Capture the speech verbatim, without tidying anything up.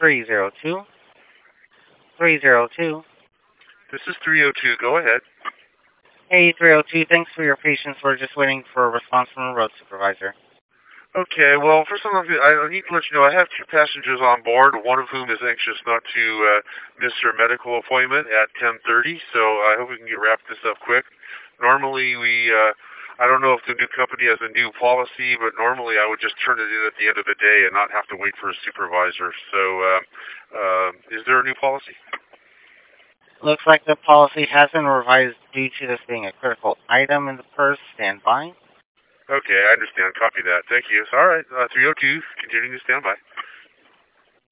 three zero two. three zero two. This is three oh two. Go ahead. Hey, three oh two, thanks for your patience. We're just waiting for a response from the road supervisor. Okay, well, first of all, I need to let you know I have two passengers on board, one of whom is anxious not to uh, miss her medical appointment at ten thirty, so I hope we can get wrap this up quick. Normally, we, uh, I don't know if the new company has a new policy, but normally I would just turn it in at the end of the day and not have to wait for a supervisor. So, uh, uh, is there a new policy? Looks like the policy has been revised due to this being a critical item in the purse. Stand by. Okay, I understand. Copy that. Thank you. All right, uh, three oh two, continuing to stand by.